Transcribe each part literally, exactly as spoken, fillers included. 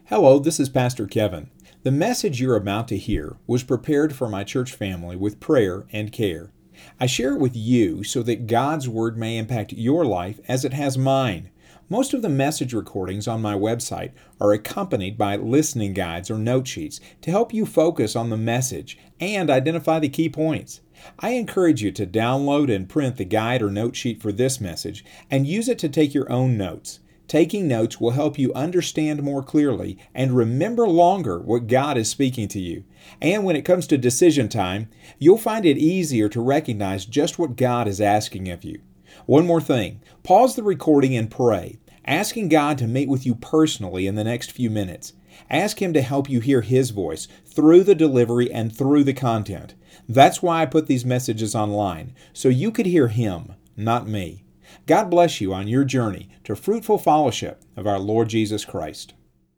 Hello, this is Pastor Kevin. The message you're about to hear was prepared for my church family with prayer and care. I share it with you so that God's Word may impact your life as it has mine. Most of the message recordings on my website are accompanied by listening guides or note sheets to help you focus on the message and identify the key points. I encourage you to download and print the guide or note sheet for this message and use it to take your own notes. Taking notes will help you understand more clearly and remember longer what God is speaking to you. And when it comes to decision time, you'll find it easier to recognize just what God is asking of you. One more thing, pause the recording and pray, asking God to meet with you personally in the next few minutes. Ask Him to help you hear His voice through the delivery and through the content. That's why I put these messages online, so you could hear Him, not me. God bless you on your journey to fruitful fellowship of our Lord Jesus Christ.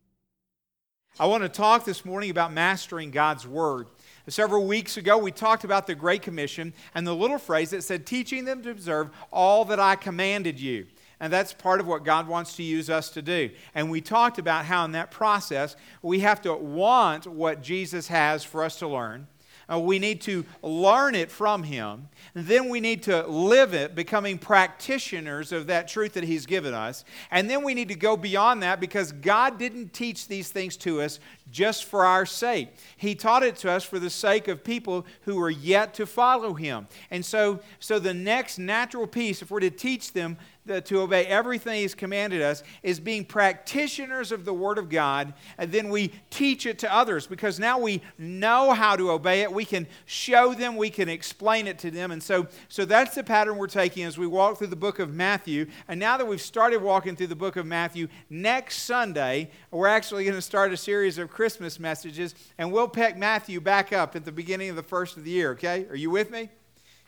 I want to talk this morning about mastering God's Word. Several weeks ago, we talked about the Great Commission and the little phrase that said, teaching them to observe all that I commanded you. And that's part of what God wants to use us to do. And we talked about how in that process, we have to want what Jesus has for us to learn. Uh, we need to learn it from Him. And then we need to live it, becoming practitioners of that truth that He's given us. And then we need to go beyond that because God didn't teach these things to us just for our sake. He taught it to us for the sake of people who are yet to follow Him. And so, so the next natural piece, if we're to teach them the, to obey everything He's commanded us, is being practitioners of the Word of God, and then we teach it to others because now we know how to obey it. We can show them, we can explain it to them. And so, so that's the pattern we're taking as we walk through the book of Matthew. And now that we've started walking through the book of Matthew, next Sunday, we're actually going to start a series of Christmas messages, and we'll pick Matthew back up at the beginning of the first of the year, okay? Are you with me?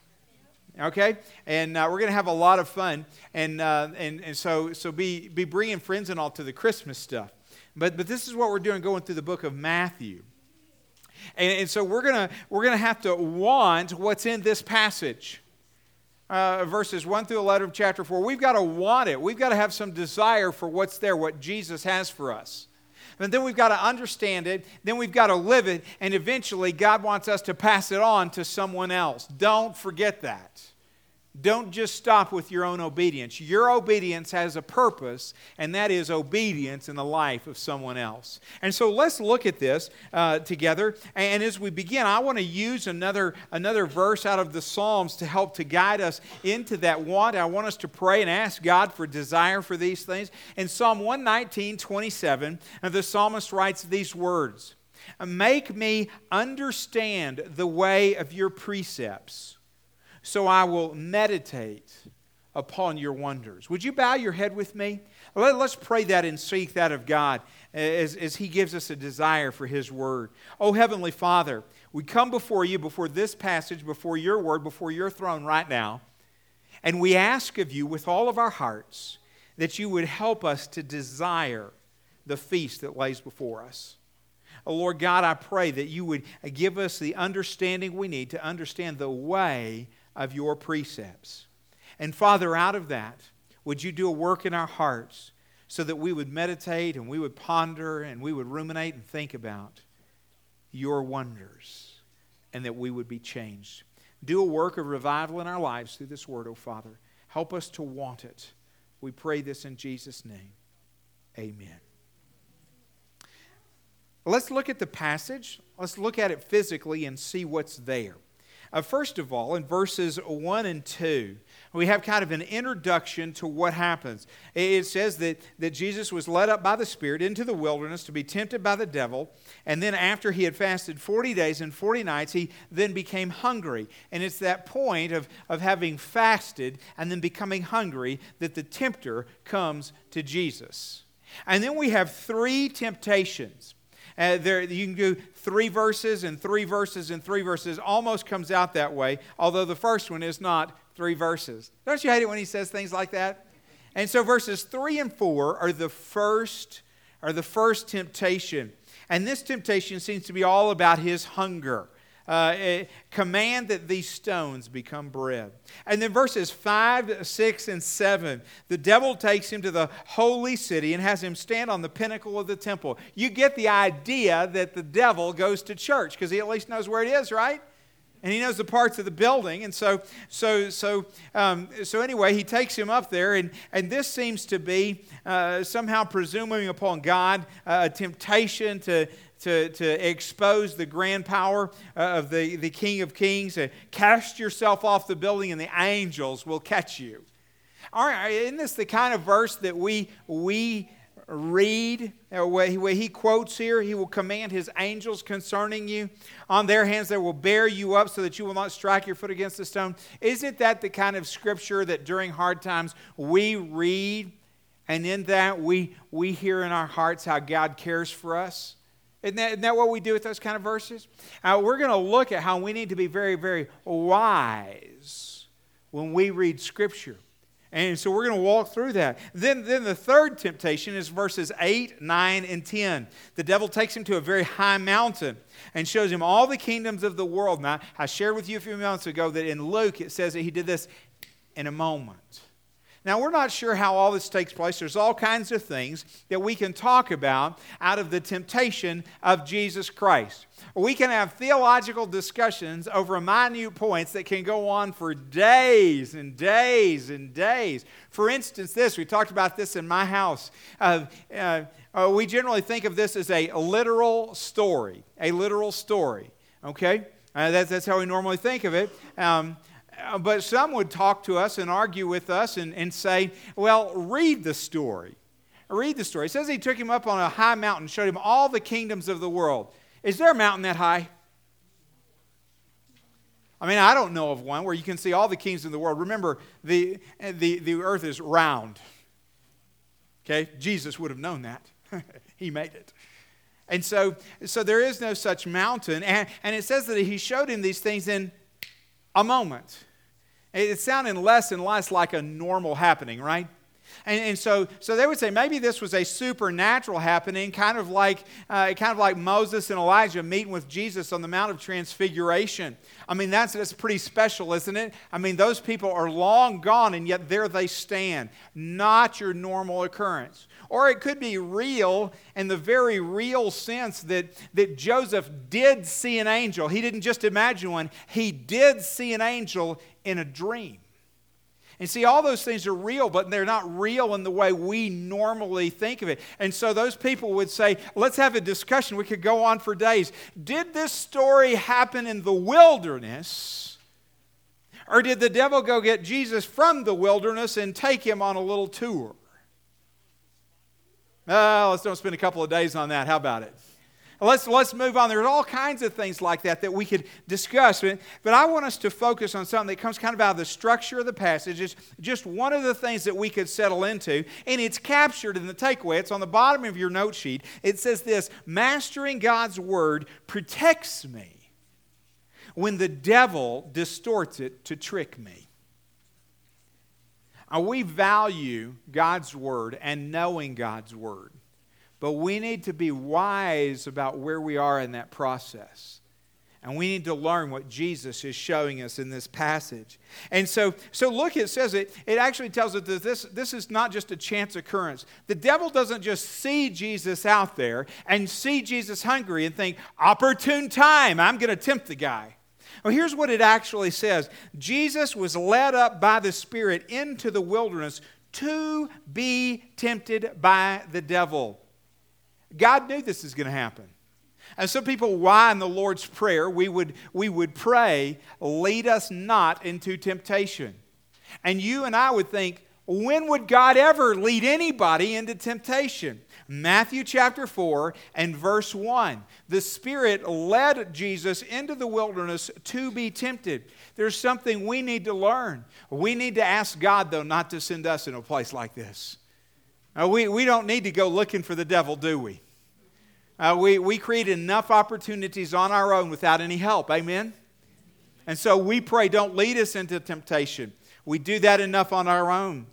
Okay? And uh, we're going to have a lot of fun, and uh, and, and so so be, be bringing friends and all to the Christmas stuff. But but this is what we're doing going through the book of Matthew. And, and so we're going to we're going to have to want what's in this passage. Uh, verses one through eleven of chapter four. We've got to want it. We've got to have some desire for what's there, what Jesus has for us. And then we've got to understand it, then we've got to live it, and eventually God wants us to pass it on to someone else. Don't forget that. Don't just stop with your own obedience. Your obedience has a purpose, and that is obedience in the life of someone else. And so let's look at this uh, together. And as we begin, I want to use another, another verse out of the Psalms to help to guide us into that want. I want us to pray and ask God for desire for these things. In Psalm one nineteen, twenty-seven, the psalmist writes these words, "Make me understand the way of your precepts, so I will meditate upon your wonders." Would you bow your head with me? Let, let's pray that and seek that of God as, as He gives us a desire for His Word. Oh, Heavenly Father, we come before you, before this passage, before your Word, before your throne right now, and we ask of you with all of our hearts that you would help us to desire the feast that lays before us. Oh, Lord God, I pray that you would give us the understanding we need to understand the way of your precepts. And Father, out of that, would you do a work in our hearts so that we would meditate and we would ponder and we would ruminate and think about your wonders and that we would be changed. Do a work of revival in our lives through this word, oh Father. Help us to want it. We pray this in Jesus' name. Amen. Let's look at the passage. Let's look at it physically and see what's there. Uh, first of all, in verses one and two, we have kind of an introduction to what happens. It says that, that Jesus was led up by the Spirit into the wilderness to be tempted by the devil, and then after He had fasted forty days and forty nights, He then became hungry. And it's that point of, of having fasted and then becoming hungry that the tempter comes to Jesus. And then we have three temptations. Uh, there, you can do three verses and three verses and three verses. Almost comes out that way, although the first one is not three verses. Don't you hate it when he says things like that? And so verses three and four are the first, are the first temptation. And this temptation seems to be all about his hunger. Uh, Uh, eh, command that these stones become bread. And then verses five, six, and seven, the devil takes him to the holy city and has him stand on the pinnacle of the temple. You get the idea that the devil goes to church because he at least knows where it is, right? And he knows the parts of the building. And so so, so, um, so anyway, he takes him up there. And, and this seems to be uh, somehow presuming upon God uh, a temptation to, to, to expose the grand power uh, of the, the King of Kings. Uh, cast yourself off the building and the angels will catch you. All right, isn't this the kind of verse that we we read, where he, where he quotes here? He will command his angels concerning you. On their hands they will bear you up so that you will not strike your foot against a stone. Isn't that the kind of scripture that during hard times we read, and in that we, we hear in our hearts how God cares for us? Isn't that, isn't that what we do with those kind of verses? Uh, we're going to look at how we need to be very, very wise when we read Scripture. And so we're going to walk through that. Then, then the third temptation is verses eight, nine, and ten. The devil takes him to a very high mountain and shows him all the kingdoms of the world. Now, I shared with you a few moments ago that in Luke it says that he did this in a moment. Now, we're not sure how all this takes place. There's all kinds of things that we can talk about out of the temptation of Jesus Christ. We can have theological discussions over minute points that can go on for days and days and days. For instance, this, we talked about this in my house. Uh, uh, uh, we generally think of this as a literal story, a literal story, okay? Uh, that's, that's how we normally think of it. Um, But some would talk to us and argue with us and, and say, well, read the story. Read the story. It says he took him up on a high mountain, showed him all the kingdoms of the world. Is there a mountain that high? I mean, I don't know of one where you can see all the kings in the world. Remember, the, the, the earth is round. Okay? Jesus would have known that. He made it. And so, so there is no such mountain. And, and it says that he showed him these things in a moment. It's sounding less and less like a normal happening, right? And, and so, so they would say maybe this was a supernatural happening, kind of like, uh, kind of like Moses and Elijah meeting with Jesus on the Mount of Transfiguration. I mean, that's that's pretty special, isn't it? I mean, those people are long gone, and yet there they stand. Not your normal occurrence. Or it could be real in the very real sense that, that Joseph did see an angel. He didn't just imagine one. He did see an angel in a dream. And see, all those things are real, but they're not real in the way we normally think of it. And so those people would say, let's have a discussion. We could go on for days. Did this story happen in the wilderness? Or did the devil go get Jesus from the wilderness and take him on a little tour? Uh, let's don't spend a couple of days on that. How about it? Let's, let's move on. There's all kinds of things like that that we could discuss. But, but I want us to focus on something that comes kind of out of the structure of the passage. It's just one of the things that we could settle into. And it's captured in the takeaway. It's on the bottom of your note sheet. It says this: mastering God's word protects me when the devil distorts it to trick me. Now, we value God's word and knowing God's word. But we need to be wise about where we are in that process. And we need to learn what Jesus is showing us in this passage. And so, so look, it says it, it actually tells us that this, this is not just a chance occurrence. The devil doesn't just see Jesus out there and see Jesus hungry and think, opportune time, I'm going to tempt the guy. Well, here's what it actually says. Jesus was led up by the Spirit into the wilderness to be tempted by the devil. God knew this was going to happen. And some people, why in the Lord's Prayer, we would, we would pray, lead us not into temptation. And you and I would think, when would God ever lead anybody into temptation? Matthew chapter four and verse one. The Spirit led Jesus into the wilderness to be tempted. There's something we need to learn. We need to ask God, though, not to send us in a place like this. Uh, we, we don't need to go looking for the devil, do we? Uh, we, we create enough opportunities on our own without any help. Amen? And so we pray, don't lead us into temptation. We do that enough on our own.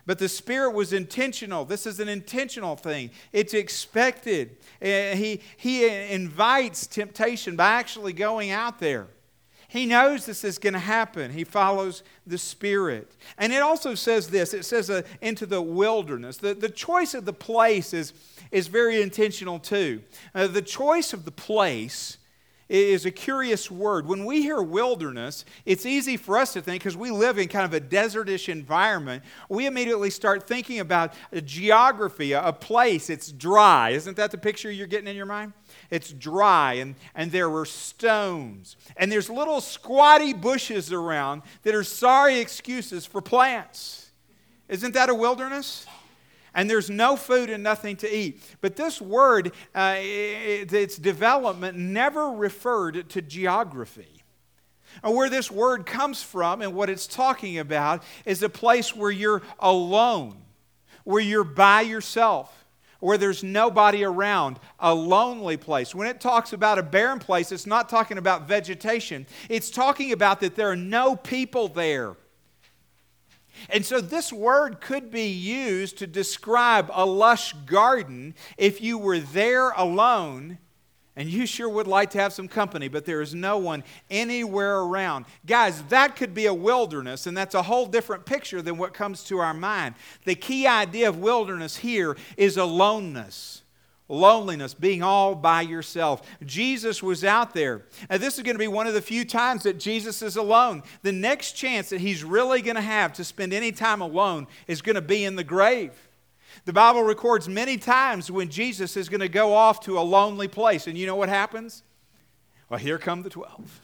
But the Spirit was intentional. This is an intentional thing. It's expected. Uh, he, he invites temptation by actually going out there. He knows this is going to happen. He follows the Spirit. And it also says this. It says uh, into the wilderness. The, the choice of the place is, is very intentional too. Uh, the choice of the place is a curious word. When we hear wilderness, it's easy for us to think, because we live in kind of a desertish environment, we immediately start thinking about a geography, a place. It's dry. Isn't that the picture you're getting in your mind? It's dry, and, and there were stones. And there's little squatty bushes around that are sorry excuses for plants. Isn't that a wilderness? And there's no food and nothing to eat. But this word, uh, it, its development never referred to geography. And where this word comes from and what it's talking about is a place where you're alone, where you're by yourself, where there's nobody around, a lonely place. When it talks about a barren place, it's not talking about vegetation. It's talking about that there are no people there. And so this word could be used to describe a lush garden if you were there alone, and you sure would like to have some company, but there is no one anywhere around. Guys, that could be a wilderness, and that's a whole different picture than what comes to our mind. The key idea of wilderness here is aloneness. Loneliness, being all by yourself. Jesus was out there. And this is going to be one of the few times that Jesus is alone. The next chance that he's really going to have to spend any time alone is going to be in the grave. The Bible records many times when Jesus is going to go off to a lonely place. And you know what happens? Well, here come the twelve.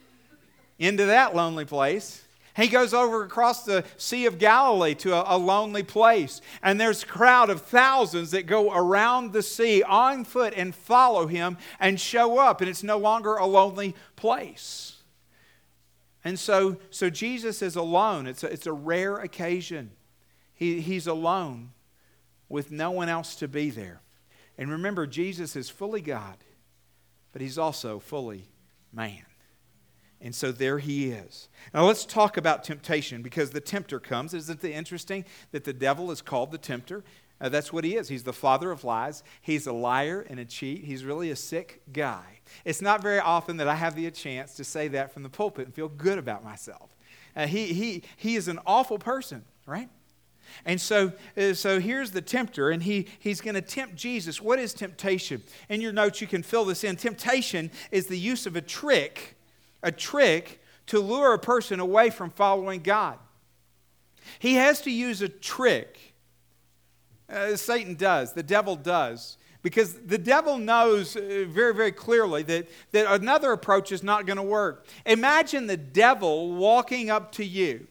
Into that lonely place. He goes over across the Sea of Galilee to a, a lonely place. And there's a crowd of thousands that go around the sea on foot and follow him and show up. And it's no longer a lonely place. And so, so Jesus is alone. It's a, it's a rare occasion. He, he's alone with no one else to be there. And remember, Jesus is fully God, but he's also fully man. And so there he is. Now let's talk about temptation, because the tempter comes. Isn't it interesting that the devil is called the tempter? Uh, that's what he is. He's the father of lies. He's a liar and a cheat. He's really a sick guy. It's not very often that I have the chance to say that from the pulpit and feel good about myself. Uh, he, he, he is an awful person, right? And so, uh, so here's the tempter, and he, he's going to tempt Jesus. What is temptation? In your notes, you can fill this in. Temptation is the use of a trick A trick to lure a person away from following God. He has to use a trick. Uh, Satan does. The devil does. Because the devil knows uh, very, very clearly that, that another approach is not going to work. Imagine the devil walking up to you,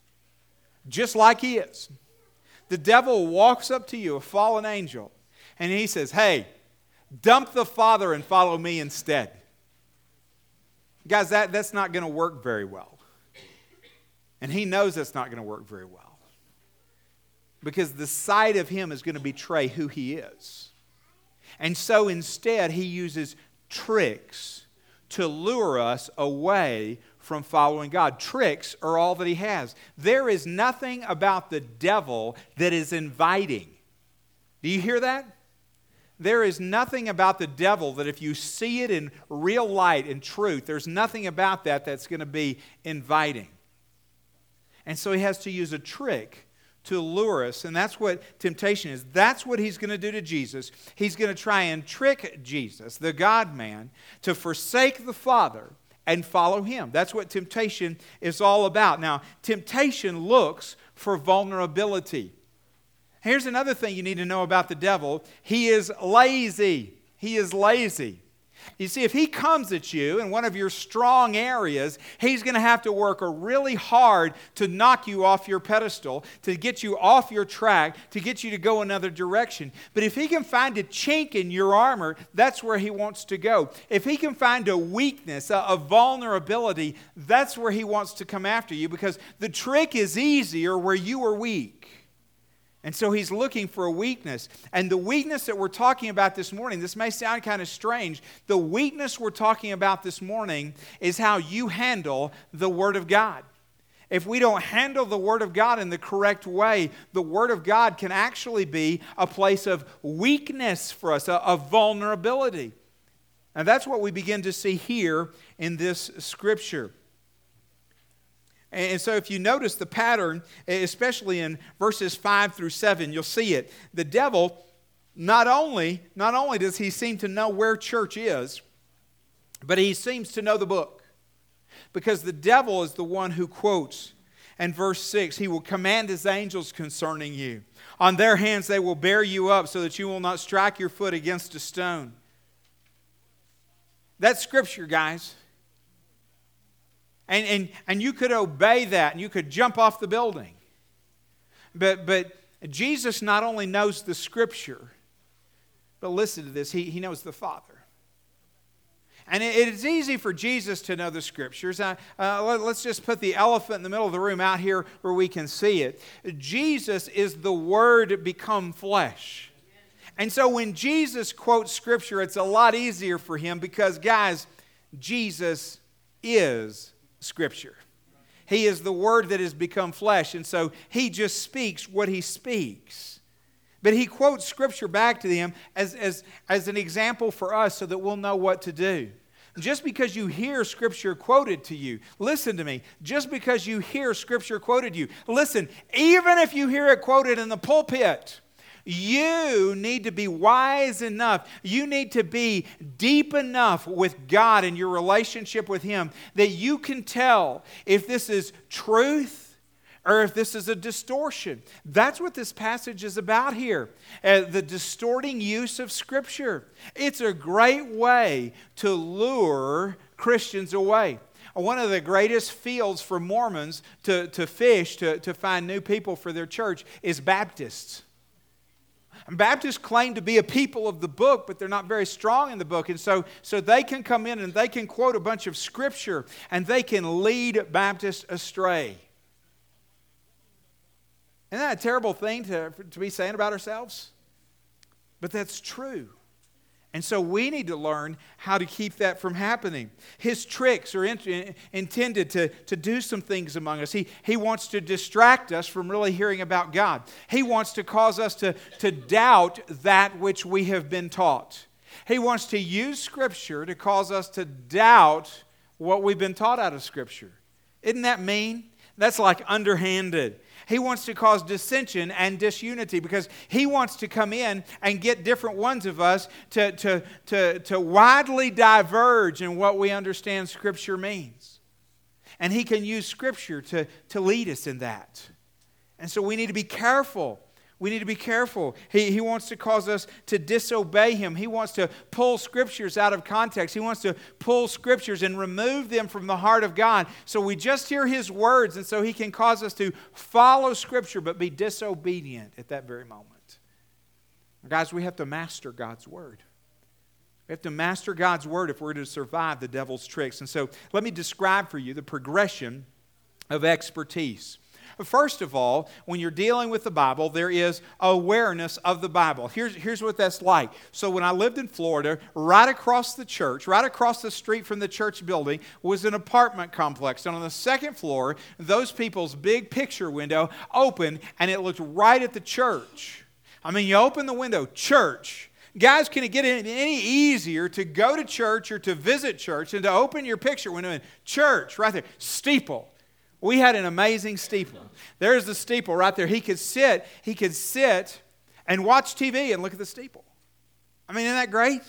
just like he is. The devil walks up to you, a fallen angel, and he says, hey, dump the Father and follow me instead. Guys, that, that's not going to work very well. And he knows that's not going to work very well. Because the sight of him is going to betray who he is. And so instead, he uses tricks to lure us away from following God. Tricks are all that he has. There is nothing about the devil that is inviting. Do you hear that? There is nothing about the devil that if you see it in real light and truth, there's nothing about that that's going to be inviting. And so he has to use a trick to lure us, and that's what temptation is. That's what he's going to do to Jesus. He's going to try and trick Jesus, the God-man, to forsake the Father and follow him. That's what temptation is all about. Now, temptation looks for vulnerability. Here's another thing you need to know about the devil. He is lazy. He is lazy. You see, if he comes at you in one of your strong areas, he's going to have to work really hard to knock you off your pedestal, to get you off your track, to get you to go another direction. But if he can find a chink in your armor, that's where he wants to go. If he can find a weakness, a, a vulnerability, that's where he wants to come after you, because the trick is easier where you are weak. And so he's looking for a weakness. And the weakness that we're talking about this morning, this may sound kind of strange. The weakness we're talking about this morning is how you handle the Word of God. if we don't handle the Word of God in the correct way, the Word of God can actually be a place of weakness for us, of vulnerability. And that's what we begin to see here in this Scripture. And so if you notice the pattern, especially in verses five through seven, you'll see it. The devil, not only, not only does he seem to know where church is, but he seems to know the book. Because the devil is the one who quotes in verse six, he will command his angels concerning you. On their hands they will bear you up so that you will not strike your foot against a stone. That's Scripture, guys. And, and, and you could obey that and you could jump off the building. But, but Jesus not only knows the Scripture, but listen to this, he, he knows the Father. And it is easy for Jesus to know the Scriptures. Uh, uh, let's just put the elephant in the middle of the room out here where we can see it. Jesus is the Word become flesh. And so when Jesus quotes Scripture, it's a lot easier for him because, guys, Jesus is Scripture. He is the Word that has become flesh. And so he just speaks what he speaks. But he quotes Scripture back to them as, as, as an example for us so that we'll know what to do. Just because you hear Scripture quoted to you, listen to me, just because you hear Scripture quoted to you, listen, even if you hear it quoted in the pulpit, you need to be wise enough, you need to be deep enough with God and your relationship with Him that you can tell if this is truth or if this is a distortion. That's what this passage is about here. Uh, the distorting use of Scripture. It's a great way to lure Christians away. One of the greatest fields for Mormons to, to fish, to, to find new people for their church, is Baptists. And Baptists claim to be a people of the book, but they're not very strong in the book. And so, so they can come in and they can quote a bunch of Scripture and they can lead Baptists astray. Isn't that a terrible thing to, to be saying about ourselves? But that's true. And so we need to learn how to keep that from happening. His tricks are in, intended to, to do some things among us. He, he wants to distract us from really hearing about God. He wants to cause us to, to doubt that which we have been taught. He wants to use Scripture to cause us to doubt what we've been taught out of Scripture. Isn't that mean? That's like underhanded. He wants to cause dissension and disunity because he wants to come in and get different ones of us to, to, to, to widely diverge in what we understand Scripture means. And he can use Scripture to, to lead us in that. And so we need to be careful. We need to be careful. He, he wants to cause us to disobey him. He wants to pull Scriptures out of context. He wants to pull Scriptures and remove them from the heart of God. So we just hear his words, and so he can cause us to follow Scripture but be disobedient at that very moment. Guys, we have to master God's Word. We have to master God's Word if we're to survive the devil's tricks. And so let me describe for you the progression of expertise. First of all, when you're dealing with the Bible, there is awareness of the Bible. Here's, here's what that's like. So when I lived in Florida, right across the church, right across the street from the church building, was an apartment complex. And on the second floor, those people's big picture window opened, and it looked right at the church. I mean, you open the window, church. Guys, can it get any easier to go to church or to visit church and to open your picture window and church right there, steeple. We had an amazing steeple. There's the steeple right there. He could sit, he could sit and watch T V and look at the steeple. I mean, isn't that great?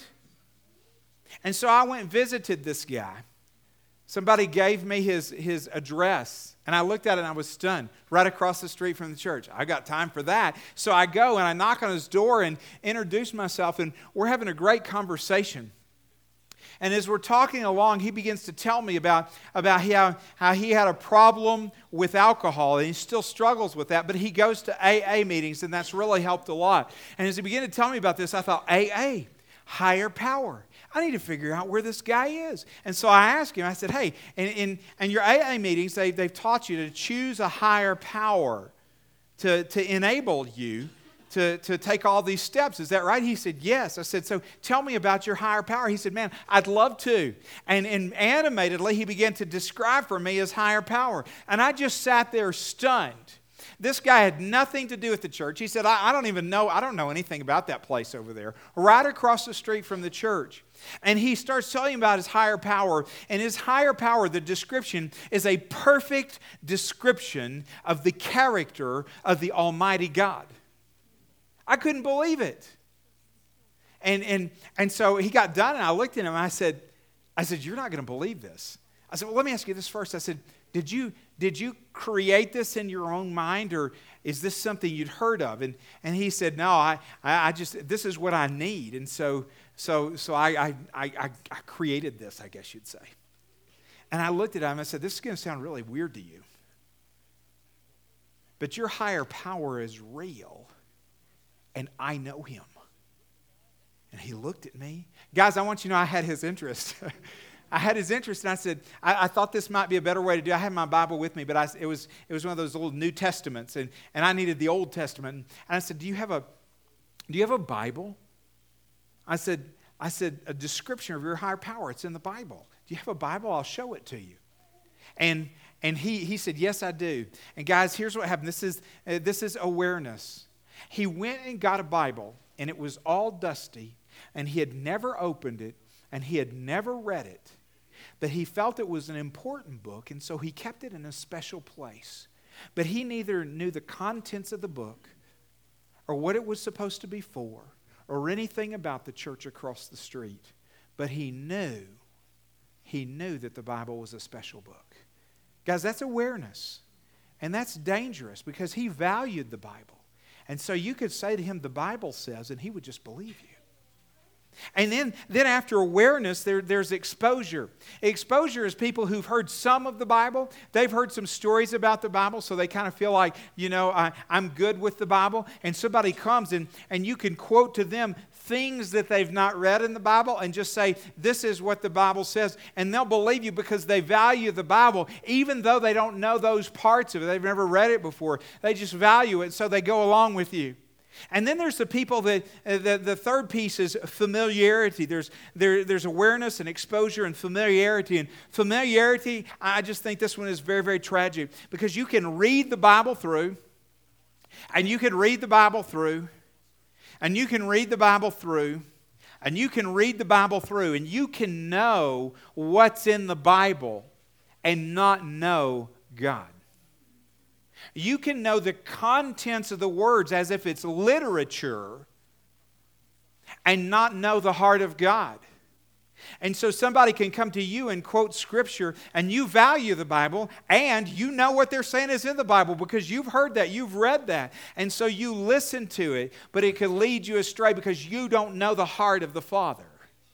And so I went and visited this guy. Somebody gave me his, his address, and I looked at it and I was stunned. Right across the street from the church. I got time for that. So I go and I knock on his door and introduce myself, and we're having a great conversation. And as we're talking along, he begins to tell me about, about how, how he had a problem with alcohol, and he still struggles with that, but he goes to A A meetings, and that's really helped a lot. And as he began to tell me about this, I thought, A A, higher power. I need to figure out where this guy is. And so I asked him, I said, hey, in, in, in your A A meetings, they, they've taught you to choose a higher power to, to enable you to, to take all these steps. Is that right? He said, yes. I said, so tell me about your higher power. He said, man, I'd love to. And, and animatedly, he began to describe for me his higher power. And I just sat there stunned. This guy had nothing to do with the church. He said, I, I don't even know, I don't know anything about that place over there, right across the street from the church. And he starts telling about his higher power. And his higher power, the description, is a perfect description of the character of the Almighty God. I couldn't believe it. And, and, and so he got done, and I looked at him, and I said, I said, you're not going to believe this. I said, well, let me ask you this first. I said, did you, did you create this in your own mind, or is this something you'd heard of? And, and he said, no, I, I just, this is what I need. And so, so, so I, I, I, I created this, I guess you'd say. And I looked at him, and I said, this is going to sound really weird to you, but your higher power is real, and I know him. And he looked at me. Guys, I want you to know I had his interest. I had his interest, and I said, I, I thought this might be a better way to do it. I had my Bible with me, but I, it was it was one of those old New Testaments, and, and I needed the Old Testament. And I said, do you have a do you have a Bible? I said, I said, a description of your higher power. It's in the Bible. Do you have a Bible? I'll show it to you. And and he he said, yes, I do. And guys, here's what happened. This is uh, this is awareness. He went and got a Bible, and it was all dusty, and he had never opened it, and he had never read it. But he felt it was an important book, and so he kept it in a special place. But he neither knew the contents of the book or what it was supposed to be for or anything about the church across the street. But he knew, he knew that the Bible was a special book. Guys, that's awareness. And that's dangerous because he valued the Bible. And so you could say to him, the Bible says, and he would just believe you. And then, then after awareness, there, there's exposure. Exposure is people who've heard some of the Bible. They've heard some stories about the Bible, so they kind of feel like, you know, I, I'm good with the Bible. And somebody comes and, and you can quote to them things that they've not read in the Bible and just say, this is what the Bible says. And they'll believe you because they value the Bible, even though they don't know those parts of it. They've never read it before. They just value it, so they go along with you. And then there's the people that, uh, the, the third piece is familiarity. There's, there, there's awareness and exposure and familiarity. And familiarity, I just think this one is very, very tragic because you can read the Bible through, and you can read the Bible through, and you can read the Bible through, and you can read the Bible through, and you can know what's in the Bible and not know God. You can know the contents of the words as if it's literature and not know the heart of God. And so somebody can come to you and quote Scripture, and you value the Bible, and you know what they're saying is in the Bible because you've heard that, you've read that. And so you listen to it, but it could lead you astray because you don't know the heart of the Father.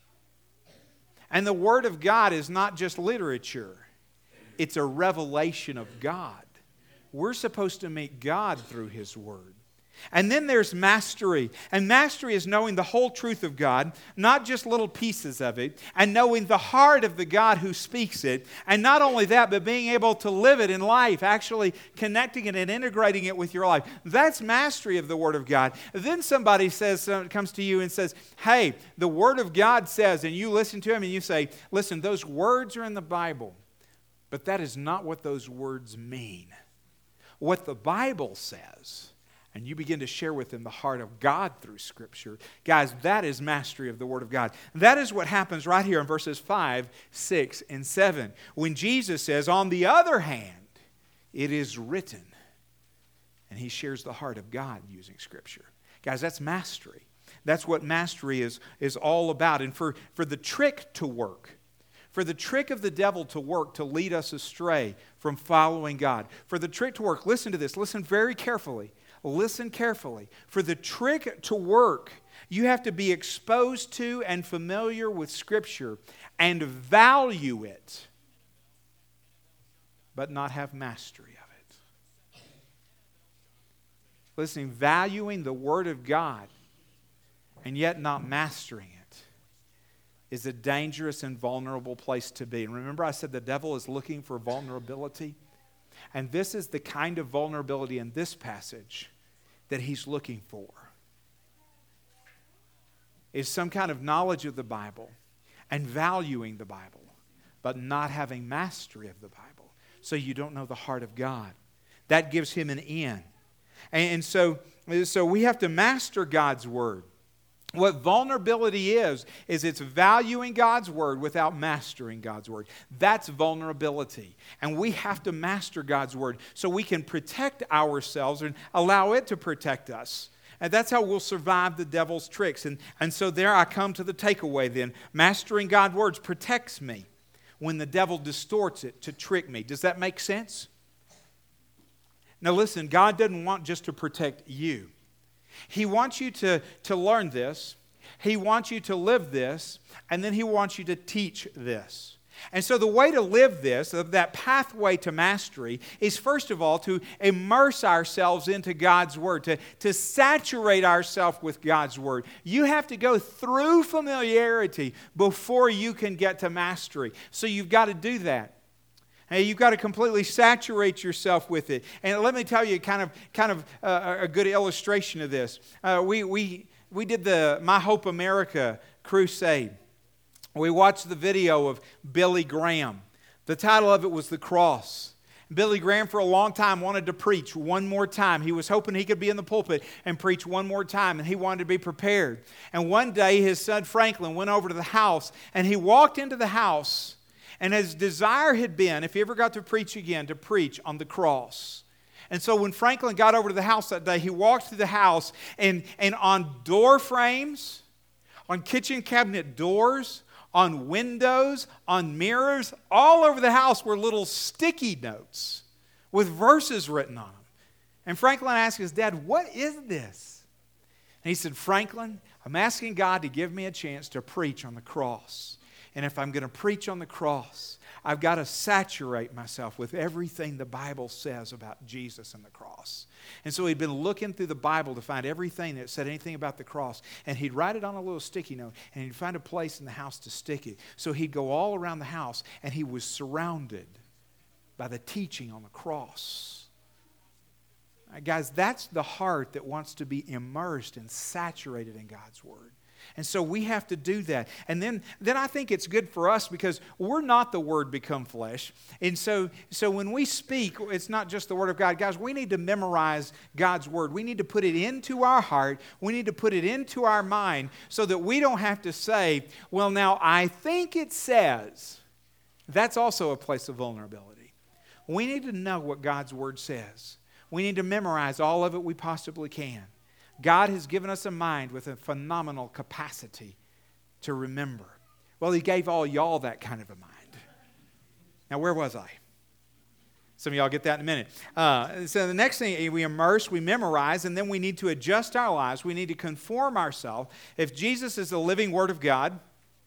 And the Word of God is not just literature. It's a revelation of God. We're supposed to meet God through His Word. And then there's mastery. And mastery is knowing the whole truth of God, not just little pieces of it, and knowing the heart of the God who speaks it. And not only that, but being able to live it in life, actually connecting it and integrating it with your life. That's mastery of the Word of God. Then somebody says, uh, comes to you and says, hey, the Word of God says, and you listen to him and you say, listen, those words are in the Bible, but that is not what those words mean. What the Bible says, and you begin to share with them the heart of God through Scripture. Guys, that is mastery of the Word of God. That is what happens right here in verses five, six, and seven. When Jesus says, on the other hand, it is written. And he shares the heart of God using Scripture. Guys, that's mastery. That's what mastery is, is all about. And for, for the trick to work, for the trick of the devil to work to lead us astray from following God. For the trick to work, listen to this, listen very carefully. Listen carefully. For the trick to work, you have to be exposed to and familiar with Scripture and value it, but not have mastery of it. Listen, valuing the Word of God and yet not mastering it is a dangerous and vulnerable place to be. And remember I said the devil is looking for vulnerability? And this is the kind of vulnerability in this passage that he's looking for. is some kind of knowledge of the Bible and valuing the Bible, but not having mastery of the Bible. So you don't know the heart of God. That gives him an in. And so, so we have to master God's Word. What vulnerability is, is it's valuing God's Word without mastering God's Word. That's vulnerability. And we have to master God's Word so we can protect ourselves and allow it to protect us. And that's how we'll survive the devil's tricks. And, and so there I come to the takeaway then. Mastering God's words protects me when the devil distorts it to trick me. Does that make sense? Now listen, God doesn't want just to protect you. He wants you to, to learn this. He wants you to live this. And then He wants you to teach this. And so the way to live this, that pathway to mastery, is first of all to immerse ourselves into God's Word, to, to saturate ourselves with God's Word. You have to go through familiarity before you can get to mastery. So you've got to do that. And you've got to completely saturate yourself with it. And let me tell you kind of, kind of uh, a good illustration of this. Uh, we, we, we did the My Hope America crusade. We watched the video of Billy Graham. The title of it was The Cross. Billy Graham for a long time wanted to preach one more time. He was hoping he could be in the pulpit and preach one more time, and he wanted to be prepared. And one day his son Franklin went over to the house, and he walked into the house, and his desire had been, if he ever got to preach again, to preach on the cross. And so when Franklin got over to the house that day, he walked through the house, and, and on door frames, on kitchen cabinet doors, on windows, on mirrors, all over the house were little sticky notes with verses written on them. And Franklin asked his dad, "What is this?" And he said, "Franklin, I'm asking God to give me a chance to preach on the cross. And if I'm going to preach on the cross, I've got to saturate myself with everything the Bible says about Jesus and the cross." And so he'd been looking through the Bible to find everything that said anything about the cross. And he'd write it on a little sticky note, and he'd find a place in the house to stick it. So he'd go all around the house, and he was surrounded by the teaching on the cross. Right, guys, that's the heart that wants to be immersed and saturated in God's Word. And so we have to do that. And then, then I think it's good for us because we're not the Word become flesh. And so, so when we speak, it's not just the Word of God. Guys, we need to memorize God's Word. We need to put it into our heart. We need to put it into our mind so that we don't have to say, "Well, now I think it says." That's also a place of vulnerability. We need to know what God's Word says. We need to memorize all of it we possibly can. God has given us a mind with a phenomenal capacity to remember. Well, He gave all y'all that kind of a mind. Now, where was I? Some of y'all get that in a minute. Uh, so the next thing, we immerse, we memorize, and then we need to adjust our lives. We need to conform ourselves. If Jesus is the living Word of God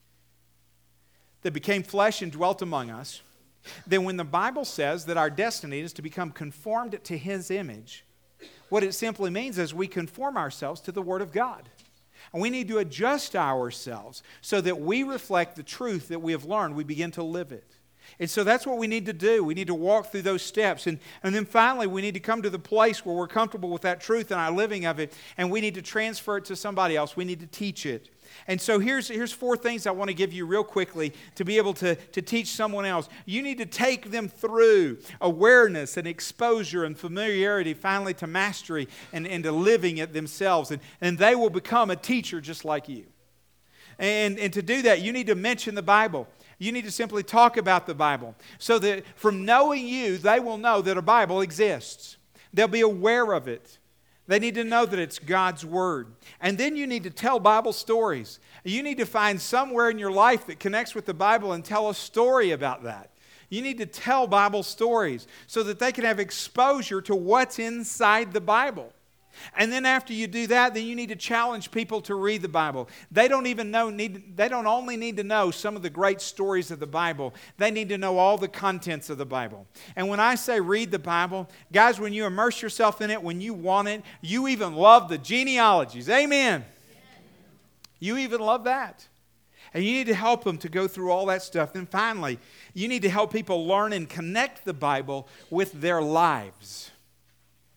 that became flesh and dwelt among us, then when the Bible says that our destiny is to become conformed to His image, what it simply means is we conform ourselves to the Word of God. And we need to adjust ourselves so that we reflect the truth that we have learned. We begin to live it. And so that's what we need to do. We need to walk through those steps. And, and then finally, we need to come to the place where we're comfortable with that truth and our living of it. And we need to transfer it to somebody else. We need to teach it. And so here's, here's four things I want to give you real quickly to be able to, to teach someone else. You need to take them through awareness and exposure and familiarity, finally to mastery and, and to living it themselves. And, and they will become a teacher just like you. And, and to do that, you need to mention the Bible. You need to simply talk about the Bible so that from knowing you, they will know that a Bible exists. They'll be aware of it. They need to know that it's God's Word. And then you need to tell Bible stories. You need to find somewhere in your life that connects with the Bible and tell a story about that. You need to tell Bible stories so that they can have exposure to what's inside the Bible. And then after you do that, then you need to challenge people to read the Bible. They don't even know, need, they don't only need to know some of the great stories of the Bible. They need to know all the contents of the Bible. And when I say read the Bible, guys, when you immerse yourself in it, when you want it, you even love the genealogies. Amen. You even love that. And you need to help them to go through all that stuff. Then finally, you need to help people learn and connect the Bible with their lives.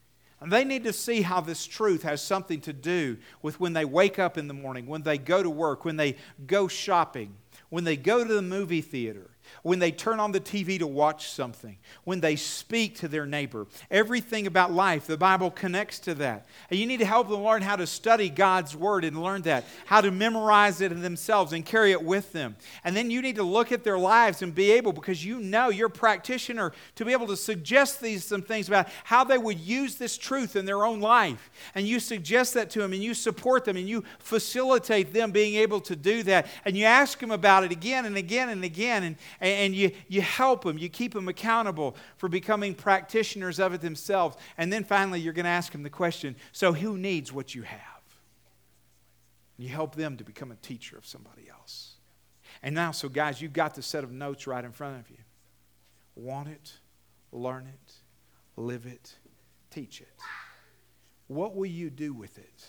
And they need to see how this truth has something to do with when they wake up in the morning, when they go to work, when they go shopping, when they go to the movie theater, when they turn on the T V to watch something, when they speak to their neighbor. Everything about life, the Bible connects to that. And you need to help them learn how to study God's Word and learn that, how to memorize it in themselves and carry it with them. And then you need to look at their lives and be able, because you know you're a practitioner, to be able to suggest these some things about how they would use this truth in their own life. And you suggest that to them and you support them and you facilitate them being able to do that. And you ask them about it again and again and again. And And you, you help them, you keep them accountable for becoming practitioners of it themselves. And then finally, you're going to ask them the question, so who needs what you have? You help them to become a teacher of somebody else. And now, so guys, you've got the set of notes right in front of you. Want it, learn it, live it, teach it. What will you do with it?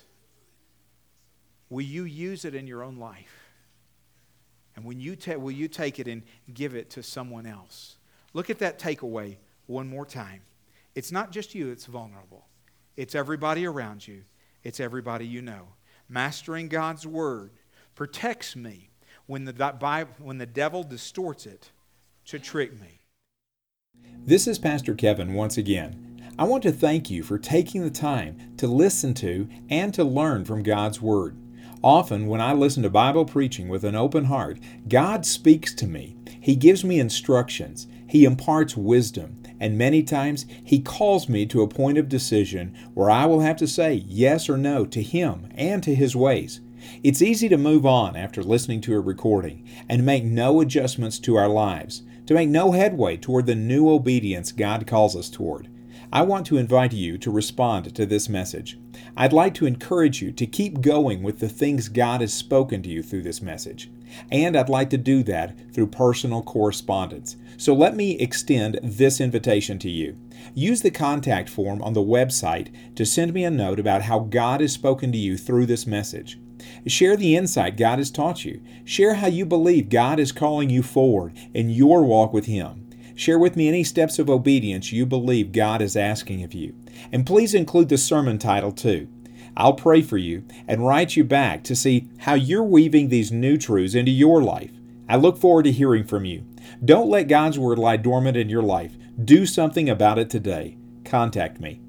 Will you use it in your own life? And when you ta- will you take it and give it to someone else? Look at that takeaway one more time. It's not just you that's vulnerable. It's everybody around you. It's everybody you know. Mastering God's Word protects me when the, Bible, when the devil distorts it to trick me. This is Pastor Kevin once again. I want to thank you for taking the time to listen to and to learn from God's Word. Often, when I listen to Bible preaching with an open heart, God speaks to me. He gives me instructions. He imparts wisdom. And many times, He calls me to a point of decision where I will have to say yes or no to Him and to His ways. It's easy to move on after listening to a recording and make no adjustments to our lives, to make no headway toward the new obedience God calls us toward. I want to invite you to respond to this message. I'd like to encourage you to keep going with the things God has spoken to you through this message. And I'd like to do that through personal correspondence. So let me extend this invitation to you. Use the contact form on the website to send me a note about how God has spoken to you through this message. Share the insight God has taught you. Share how you believe God is calling you forward in your walk with Him. Share with me any steps of obedience you believe God is asking of you. And please include the sermon title too. I'll pray for you and write you back to see how you're weaving these new truths into your life. I look forward to hearing from you. Don't let God's Word lie dormant in your life. Do something about it today. Contact me.